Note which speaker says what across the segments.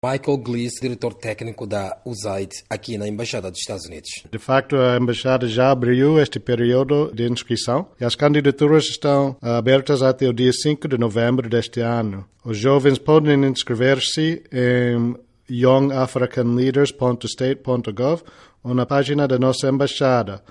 Speaker 1: Michael Gliss, diretor técnico da USAID aqui na Embaixada dos Estados Unidos.
Speaker 2: De facto, a Embaixada já abriu este período de inscrição e as candidaturas estão abertas até o dia 5 de novembro deste ano. Os jovens podem inscrever-se em youngafricanleaders.state.gov ou na página da nossa embaixada,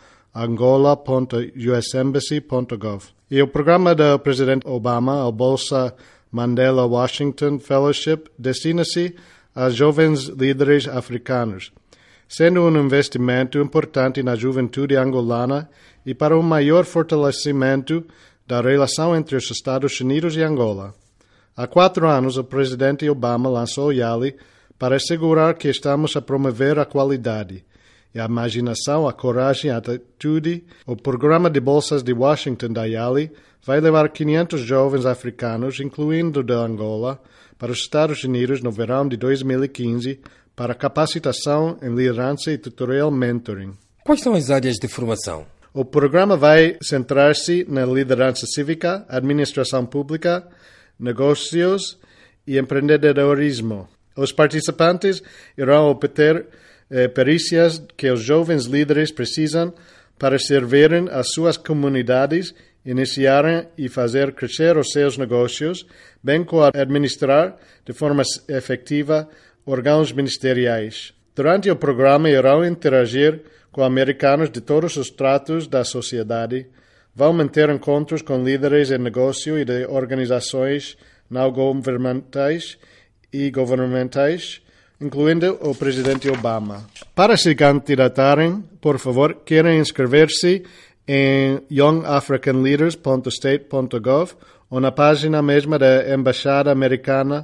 Speaker 2: angola.usembassy.gov. E o programa do presidente Obama, a Bolsa Mandela Washington Fellowship, destina-se a jovens líderes africanos, sendo um investimento importante na juventude angolana e para um maior fortalecimento da relação entre os Estados Unidos e Angola. Há 4 anos, o presidente Obama lançou o YALI para assegurar que estamos a promover a qualidade e a imaginação, a coragem, a atitude. O programa de bolsas de Washington da YALI vai levar 500 jovens africanos, incluindo da Angola, para os Estados Unidos no verão de 2015 para capacitação em liderança e tutorial mentoring.
Speaker 1: Quais são as áreas de formação?
Speaker 2: O programa vai centrar-se na liderança cívica, administração pública, negócios e empreendedorismo. Os participantes irão obter perícias que os jovens líderes precisam para servirem as suas comunidades, iniciarem e fazer crescer os seus negócios, bem como administrar de forma efetiva órgãos ministeriais. Durante o programa irão interagir com americanos de todos os tratos da sociedade, vão manter encontros com líderes em negócio e de organizações não governamentais e governamentais, incluindo o presidente Obama. Para se candidatarem, por favor, querem inscrever-se em youngafricanleaders.state.gov ou na página mesma da Embaixada Americana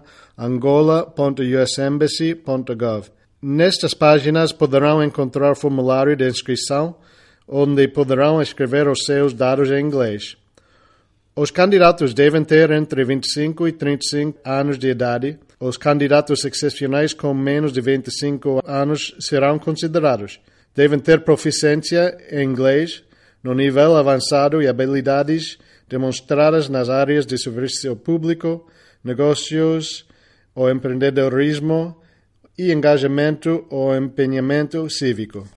Speaker 2: angola.usembassy.gov. Nestas páginas poderão encontrar formulário de inscrição, onde poderão escrever os seus dados em inglês. Os candidatos devem ter entre 25 e 35 anos de idade. Os candidatos excepcionais com menos de 25 anos serão considerados. Devem ter proficiência em inglês no nível avançado e habilidades demonstradas nas áreas de serviço público, negócios ou empreendedorismo e engajamento ou empenhamento cívico.